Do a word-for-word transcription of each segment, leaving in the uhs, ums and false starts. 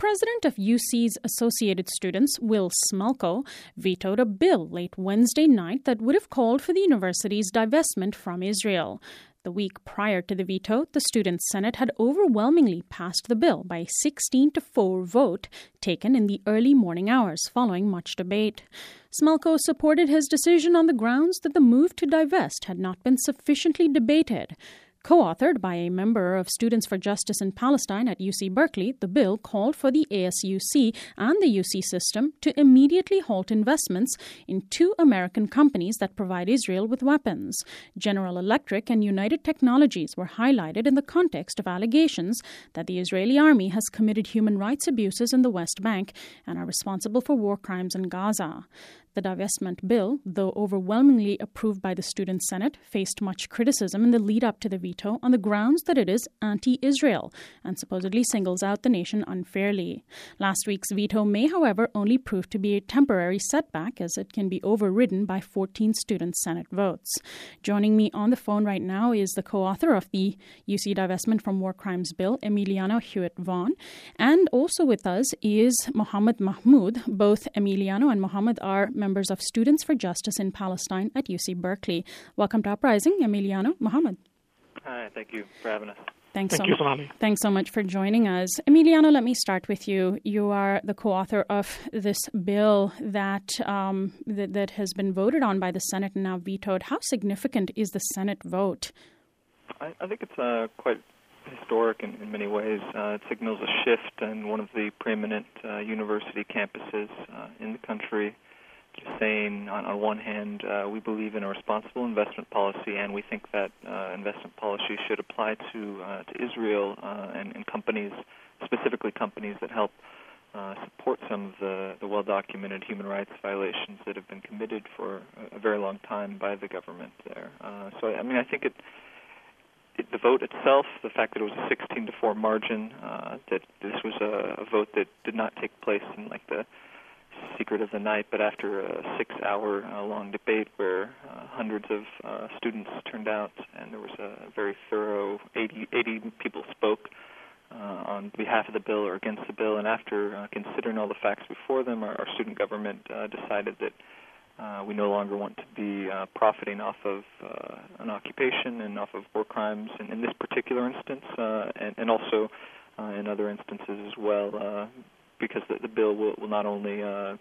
president of U C's Associated Students, Will Smolko, vetoed a bill late Wednesday night that would have called for the university's divestment from Israel. The week prior to the veto, the Student Senate had overwhelmingly passed the bill by a sixteen to four vote taken in the early morning hours following much debate. Smolko supported his decision on the grounds that the move to divest had not been sufficiently debated. Co-authored by a member of Students for Justice in Palestine at U C Berkeley, the bill called for the A S U C and the U C system to immediately halt investments in two American companies that provide Israel with weapons. General Electric and United Technologies were highlighted in the context of allegations that the Israeli army has committed human rights abuses in the West Bank and are responsible for war crimes in Gaza. The divestment bill, though overwhelmingly approved by the Student Senate, faced much criticism in the lead-up to the veto on the grounds that it is anti-Israel and supposedly singles out the nation unfairly. Last week's veto may, however, only prove to be a temporary setback as it can be overridden by fourteen Student Senate votes. Joining me on the phone right now is the co-author of the U C Divestment from War Crimes Bill, Emiliano Hewitt-Vaughan, and also with us is Mohammed Mahmoud. Both Emiliano and Mohammed are members of Students for Justice in Palestine at U C Berkeley. Welcome to Uprising, Emiliano. Mohammed. Hi, thank you for having us. Thanks Thank so you, much. Sonali. Thanks so much for joining us. Emiliano, let me start with you. You are the co-author of this bill that, um, that that has been voted on by the Senate and now vetoed. How significant is the Senate vote? I, I think it's uh, quite historic in, in many ways. Uh, it signals a shift in one of the preeminent uh, university campuses uh, in the country, saying on, on one hand, uh, we believe in a responsible investment policy, and we think that uh, investment policy should apply to uh, to Israel uh, and, and companies, specifically companies that help uh, support some of the, the well-documented human rights violations that have been committed for a, a very long time by the government there. Uh, so, I mean, I think it, it, the vote itself, the fact that it was a sixteen to four margin, uh, that this was a, a vote that did not take place in like the secret of the night, but after a six-hour uh, long debate where uh, hundreds of uh, students turned out, and there was a very thorough eighty, eighty people spoke uh, on behalf of the bill or against the bill, and after uh, considering all the facts before them, our, our student government uh, decided that uh, we no longer want to be uh, profiting off of uh, an occupation and off of war crimes in, in this particular instance, uh, and, and also uh, in other instances as well, uh, because the, the bill will, will not only uh,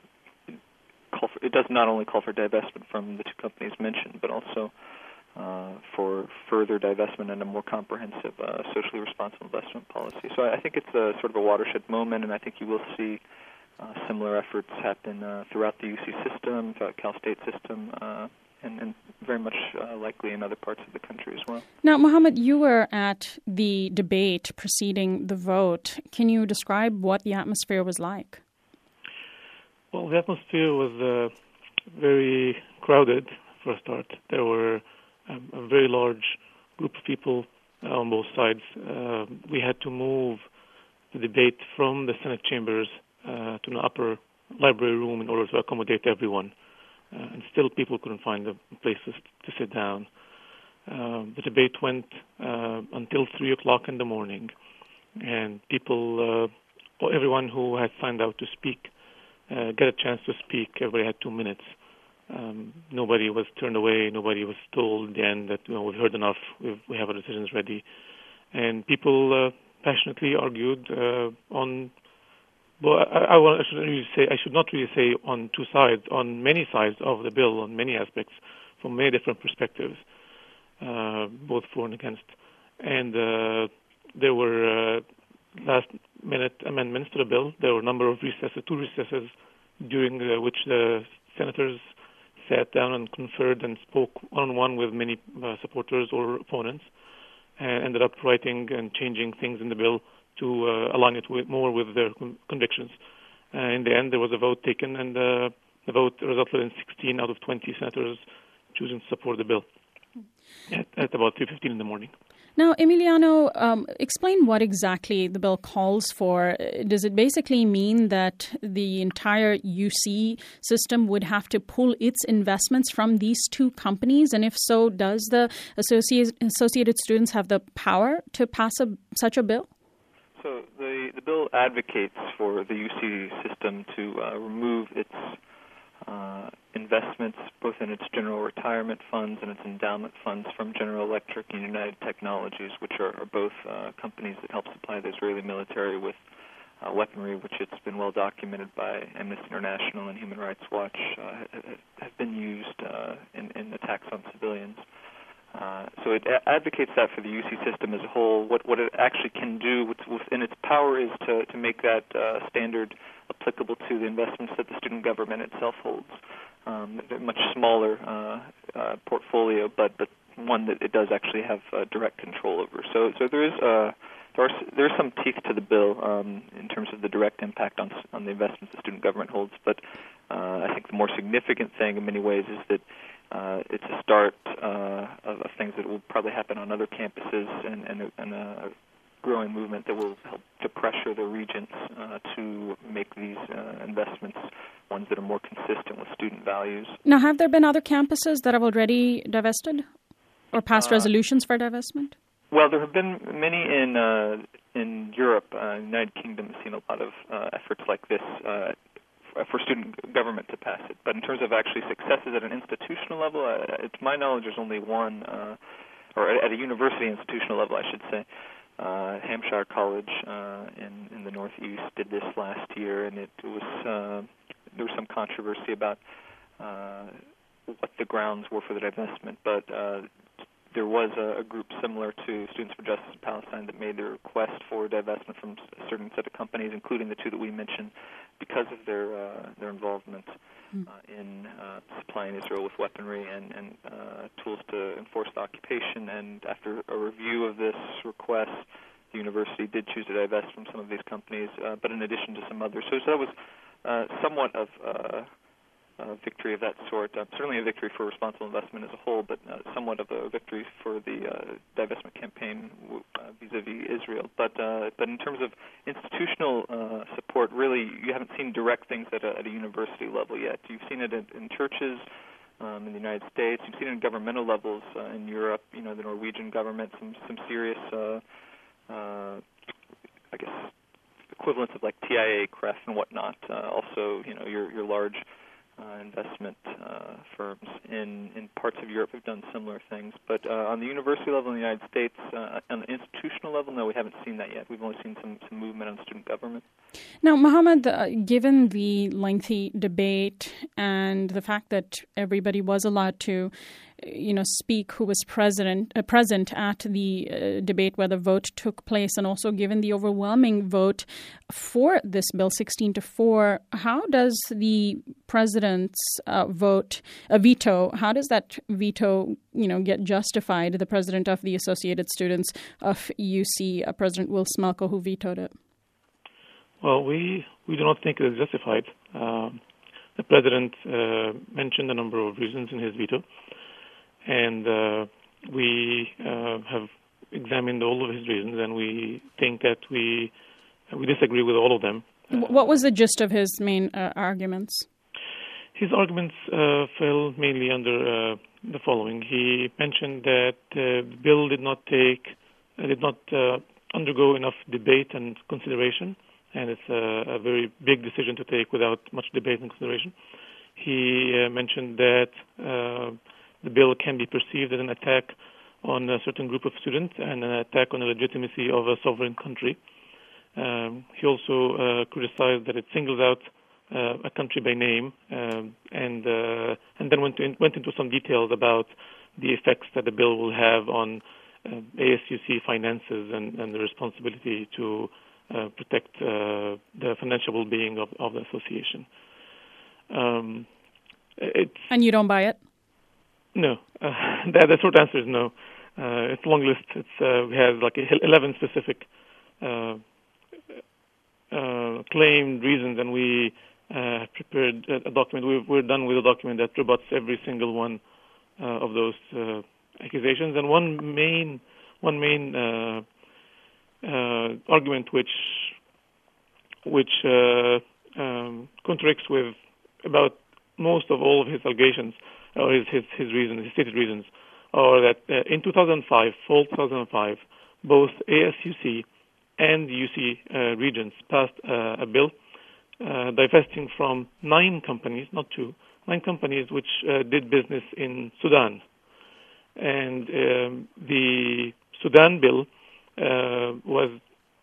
call for, it does not only call for divestment from the two companies mentioned, but also uh, for further divestment and a more comprehensive uh, socially responsible investment policy. So I think it's a sort of a watershed moment, and I think you will see uh, similar efforts happen uh, throughout the U C system, throughout Cal State system, uh, and, and very much uh, likely in other parts of the country as well. Now, Mohammed, you were at the debate preceding the vote. Can you describe what the atmosphere was like? Well, the atmosphere was uh, very crowded for a start. There were um, a very large group of people uh, on both sides. Uh, we had to move the debate from the Senate chambers uh, to an upper library room in order to accommodate everyone. Uh, and still people couldn't find a place to, to sit down. Uh, the debate went uh, until three o'clock in the morning, and people, uh, everyone who had signed out to speak, uh, got a chance to speak. Everybody had two minutes. Um, nobody was turned away. Nobody was told in the end that, you know, we've heard enough. We've, we have our decisions ready. And people uh, passionately argued uh, on. Well, I, I, I should really say I should not really say on two sides, on many sides of the bill, on many aspects, from many different perspectives, uh, both for and against. And uh, there were uh, last-minute amendments to the bill. There were a number of recesses, two recesses, during uh, which the senators sat down and conferred and spoke one-on-one with many uh, supporters or opponents, and ended up writing and changing things in the bill to uh, align it with, more with their con- convictions. Uh, in the end, there was a vote taken, and uh, the vote resulted in sixteen out of twenty senators choosing to support the bill at, at about three fifteen in the morning. Now, Emiliano, um, explain what exactly the bill calls for. Does it basically mean that the entire U C system would have to pull its investments from these two companies? And if so, does the Associated, Associated Students have the power to pass a, such a bill? So the, the bill advocates for the U C system to uh, remove its uh, investments, both in its general retirement funds and its endowment funds, from General Electric and United Technologies, which are, are both uh, companies that help supply the Israeli military with uh, weaponry, which it's been well documented by Amnesty International and Human Rights Watch uh, have been used uh, in, in attacks on civilians. Uh, so it a- advocates that for the U C system as a whole. What what it actually can do what's within its power is to, to make that uh, standard applicable to the investments that the student government itself holds. Um, a much smaller uh, uh, portfolio, but, but one that it does actually have uh, direct control over. So so there is uh, there are there is some teeth to the bill um, in terms of the direct impact on on the investments the student government holds. But uh, I think the more significant thing in many ways is that Uh, it's a start uh, of, of things that will probably happen on other campuses, and, and, a, and a growing movement that will help to pressure the regents uh, to make these uh, investments ones that are more consistent with student values. Now, have there been other campuses that have already divested or passed uh, resolutions for divestment? Well, there have been many in uh, in Europe. Uh, the United Kingdom has seen a lot of uh, efforts like this uh, for student government to pass it. But in terms of actually successes at an institutional level, uh, to my knowledge, there's only one, uh, or at a university institutional level, I should say. Uh, Hampshire College uh, in, in the Northeast did this last year, and it was uh, there was some controversy about uh, what the grounds were for the divestment, but uh, there was a, a group similar to Students for Justice in Palestine that made the request for divestment from a certain set of companies, including the two that we mentioned, because of their uh, their involvement uh, in uh, supplying Israel with weaponry and, and uh, tools to enforce the occupation. And after a review of this request, the university did choose to divest from some of these companies, uh, but in addition to some others. So, so that was uh, somewhat of uh, a victory of that sort. Uh, certainly a victory for responsible investment as a whole, but uh, somewhat of a victory for the uh, divestment campaign uh, vis-a-vis Israel. But uh, but in terms of institutional uh, support, really, you haven't seen direct things at a, at a university level yet. You've seen it in, in churches um, in the United States. You've seen it in governmental levels uh, in Europe. You know, the Norwegian government, some some serious, uh, uh, I guess, equivalents of like T I A, C R E F, and whatnot. Uh, also, you know, your your large Uh, investment uh, firms in, in parts of Europe have done similar things. But uh, on the university level in the United States, uh, on the institutional level, no, we haven't seen that yet. We've only seen some, some movement on student government. Now, Mohammed, uh, given the lengthy debate and the fact that everybody was allowed to, you know, speak who was president, uh, present at the uh, debate where the vote took place, and also given the overwhelming vote for this bill, sixteen to four, how does the president's uh, vote, a veto, how does that veto, you know, get justified? The president of the Associated Students of U C, uh, President Will Smelko, who vetoed it. Well, we, we do not think it is justified. Um, the president uh, mentioned a number of reasons in his veto, and uh, we uh, have examined all of his reasons, and we think that we we disagree with all of them. What was the gist of his main uh, arguments? His arguments uh, fell mainly under uh, the following. He mentioned that uh, the bill did not take, uh, did not uh, undergo enough debate and consideration, and it's a, a very big decision to take without much debate and consideration. He uh, mentioned that uh, the bill can be perceived as an attack on a certain group of students and an attack on the legitimacy of a sovereign country. Um, he also uh, criticized that it singles out uh, a country by name, um, and uh, and then went in, went into some details about the effects that the bill will have on uh, A S U C finances and, and the responsibility to uh, protect uh, the financial well-being of, of the association. Um, it's, and you don't buy it? No. Uh, the, the short answer is no. Uh, it's a long list. It's uh, we have like eleven specific uh, uh, claimed reasons, and we uh, prepared a document. We've, we're done with a document that rebuts every single one uh, of those uh, accusations. And one main, one main uh, uh, argument which which uh, um, contradicts with about most of all of his allegations or his his, his reasons, his stated reasons, are that uh, in two thousand five, fall two thousand five, both A S U C and the U C uh, regents passed uh, a bill uh, divesting from nine companies, not two, nine companies which uh, did business in Sudan. And um, the Sudan bill uh, was,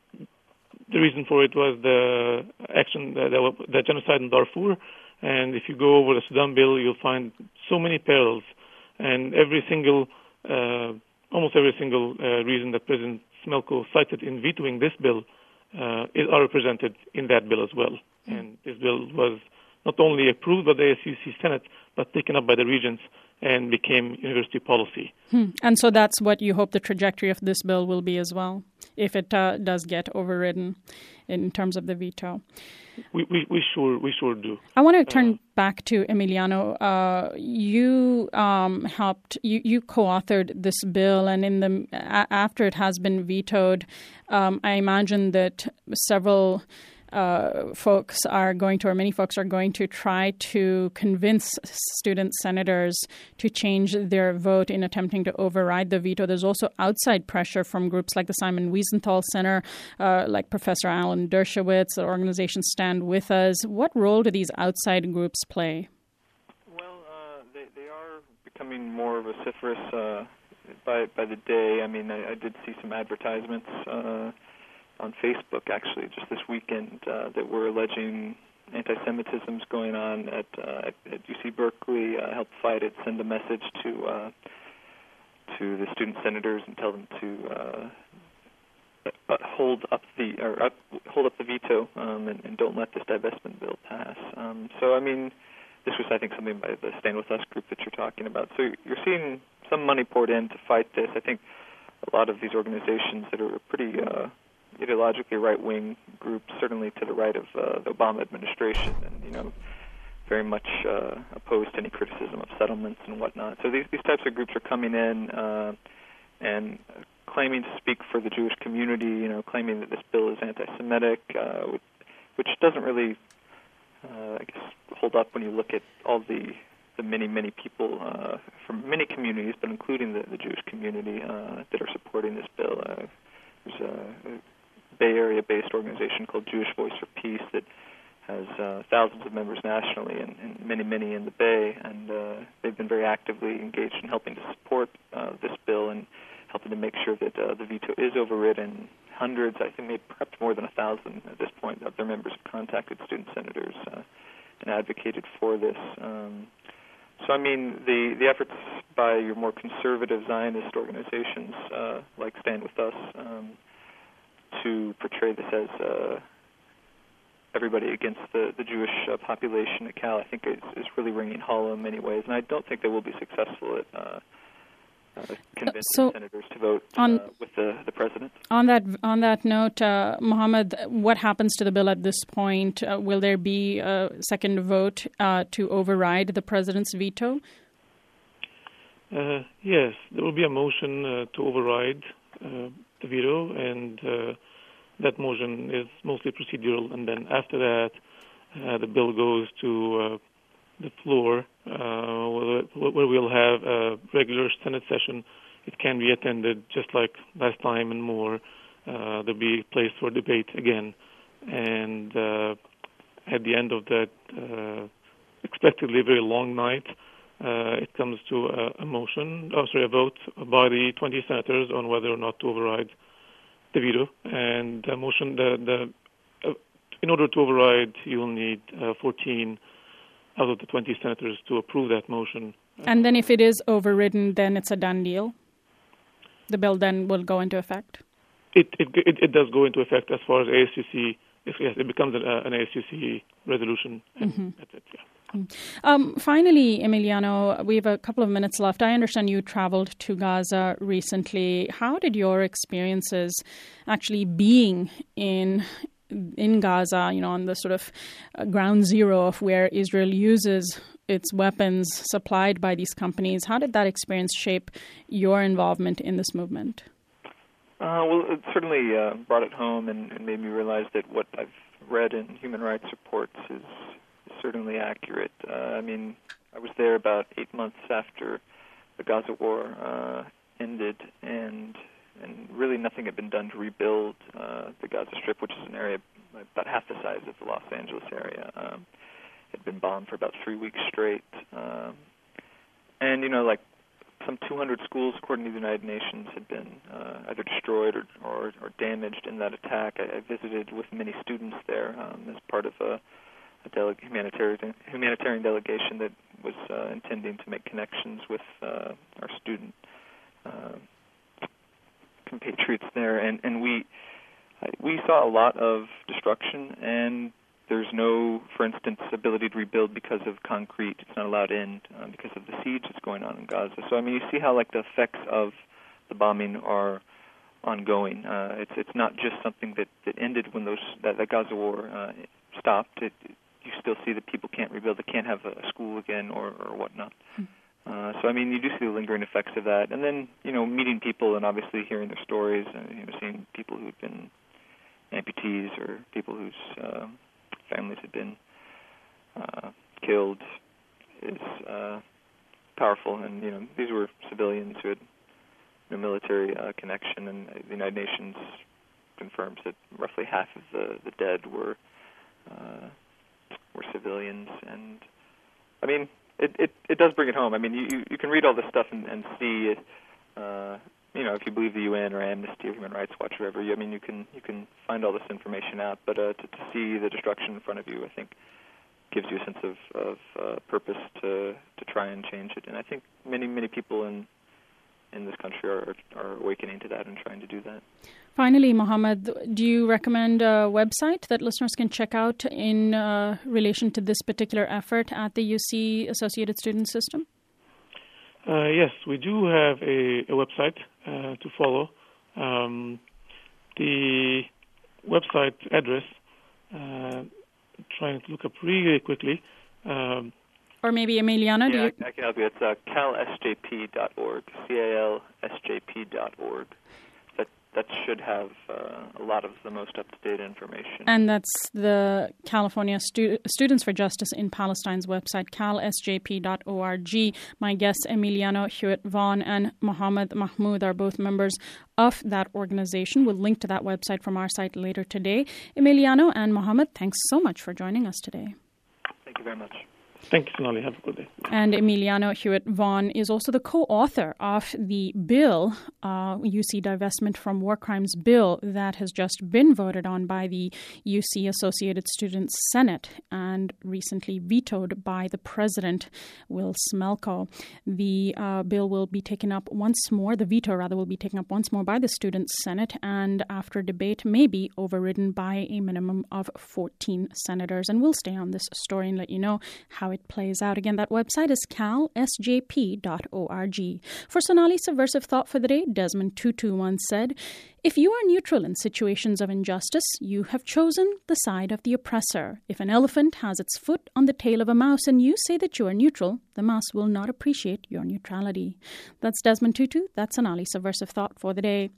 the reason for it was the action, the, the, the genocide in Darfur. And if you go over the Sudan bill, you'll find so many parallels. And every single, uh, almost every single uh, reason that President Smelko cited in vetoing this bill uh, is, are represented in that bill as well. Mm. And this bill was not only approved by the A S U C Senate, but taken up by the regents and became university policy. Hmm. And so that's what you hope the trajectory of this bill will be as well, if it uh, does get overridden in terms of the veto. We, we, we sure we sure do. I want to turn uh, back to Emiliano. Uh, you um, helped, you, you co-authored this bill, and in the a- after it has been vetoed, um, I imagine that several uh, folks are going to, or many folks are going to try to convince student senators to change their vote in attempting to override the veto. There's also outside pressure from groups like the Simon Wiesenthal Center, uh, like Professor Alan Dershowitz, the organization Stand With Us. What role do these outside groups play? Well, uh, they, they are becoming more vociferous uh, by by the day. I mean, I, I did see some advertisements uh, on Facebook, actually, just this weekend, uh, that were alleging anti-Semitism is going on at, uh, at, at U C Berkeley. Uh, help fight it. Send a message to uh, to the student senators and tell them to uh, uh, hold up the or uh, hold up the veto um, and, and don't let this divestment bill pass. Um, so, I mean, this was, I think, something by the Stand With Us group that you're talking about. So you're seeing some money poured in to fight this. I think a lot of these organizations that are pretty uh, ideologically right-wing groups, certainly to the right of uh, the Obama administration, and you know, very much uh, opposed to any criticism of settlements and whatnot. So these these types of groups are coming in uh, and claiming to speak for the Jewish community. You know, claiming that this bill is anti-Semitic, uh, which doesn't really, uh, I guess, hold up when you look at all the the many many people uh, from many communities, but including the, the Jewish community uh, that are supporting this bill. Uh, there's a, a Bay Area-based organization called Jewish Voice for Peace that has uh, thousands of members nationally and, and many, many in the Bay, and uh, they've been very actively engaged in helping to support uh, this bill and helping to make sure that uh, the veto is overridden. Hundreds, I think maybe perhaps more than a thousand at this point, of their members have contacted student senators uh, and advocated for this. Um, so, I mean, the, the efforts by your more conservative Zionist organizations uh, like Stand With Us um, to portray this as uh, everybody against the, the Jewish uh, population at Cal, I think is, is really ringing hollow in many ways, and I don't think they will be successful at uh, uh, convincing so senators to vote on, uh, with the, the president. On that on that note, uh, Mohammed, what happens to the bill at this point? Uh, will there be a second vote uh, to override the president's veto? Uh, yes, there will be a motion uh, to override uh, the veto, and uh, that motion is mostly procedural. And then after that, uh, the bill goes to uh, the floor, uh, where we'll have a regular Senate session. It can be attended just like last time and more. Uh, there'll be a place for debate again. And uh, at the end of that uh, expectedly very long night, Uh, it comes to a, a motion, oh, sorry, a vote by the twenty senators on whether or not to override the veto. And the motion, the, the uh, in order to override, you will need uh, fourteen out of the twenty senators to approve that motion. And then if it is overridden, then it's a done deal? The bill then will go into effect? It it it, it does go into effect as far as A S U C. If, yes, it becomes an, uh, an A S U C resolution. And Mm-hmm. That's it, yeah. Um, finally, Emiliano, we have a couple of minutes left. I understand you traveled to Gaza recently. How did your experiences actually being in in Gaza, you know, on the sort of uh, ground zero of where Israel uses its weapons supplied by these companies, how did that experience shape your involvement in this movement? Uh, well, it certainly uh, brought it home and, and made me realize that what I've read in human rights reports is certainly accurate. Uh, I mean, I was there about eight months after the Gaza war uh, ended, and and really nothing had been done to rebuild uh, the Gaza Strip, which is an area about half the size of the Los Angeles area. Um, it had been bombed for about three weeks straight. Um, and, you know, like some two hundred schools, according to the United Nations, had been uh, either destroyed or, or, or damaged in that attack. I, I visited with many students there um, as part of a, a dele- humanitarian, humanitarian delegation that was uh, intending to make connections with uh, our student uh, compatriots there. And, and we we saw a lot of destruction, and there's no, for instance, ability to rebuild because of concrete. It's not allowed in uh, because of the siege that's going on in Gaza. So, I mean, you see how, like, the effects of the bombing are ongoing. Uh, it's it's not just something that, that ended when those that, that Gaza war uh, stopped. It, it, you still see that people can't rebuild. They can't have a school again or, or whatnot. Uh, so, I mean, you do see the lingering effects of that. And then, you know, meeting people and obviously hearing their stories and, you know, seeing people who've been amputees or people whose uh, families had been uh, killed is uh, powerful. And, you know, these were civilians who had no military uh, connection, and the United Nations confirms that roughly half of the, the dead were uh, were civilians. And, I mean, it, it, it does bring it home. I mean, you, you can read all this stuff and, and see it, uh, you know, if you believe the U N or Amnesty or Human Rights Watch or whatever, you, I mean, you can you can find all this information out. But uh, to, to see the destruction in front of you, I think, gives you a sense of, of uh, purpose to to try and change it. And I think many, many people in in this country are, are awakening to that and trying to do that. Finally, Mohammed, do you recommend a website that listeners can check out in uh, relation to this particular effort at the U C Associated Student System? Uh, yes, we do have a, a website uh, to follow. Um, the website address, uh, trying to look up really quickly. Um, or maybe Emiliano? Yeah, do you... I can help you. It's uh, cal s j p dot org, C A L S J P dot org. That that should have uh, a lot of the most up-to-date information. And that's the California Stu- Students for Justice in Palestine's website, cal s j p dot org. My guests, Emiliano Hewitt-Vaughn and Mohammed Mahmoud, are both members of that organization. We'll link to that website from our site later today. Emiliano and Mohammed, thanks so much for joining us today. Thank you very much. Thank you, Sonali. Have a good day. And Emiliano Hewitt-Vaughn is also the co-author of the bill, uh, U C Divestment from War Crimes bill, that has just been voted on by the U C Associated Students Senate and recently vetoed by the president, Will Smelko. The uh, bill will be taken up once more, the veto rather will be taken up once more by the Students Senate, and after debate may be overridden by a minimum of fourteen senators. And we'll stay on this story and let you know how it plays out. Again, that website is cal s j p dot org. For Sonali's Subversive Thought for the day, Desmond Tutu once said, "If you are neutral in situations of injustice, you have chosen the side of the oppressor. If an elephant has its foot on the tail of a mouse and you say that you are neutral, the mouse will not appreciate your neutrality." That's Desmond Tutu. That's Sonali's Subversive Thought for the day.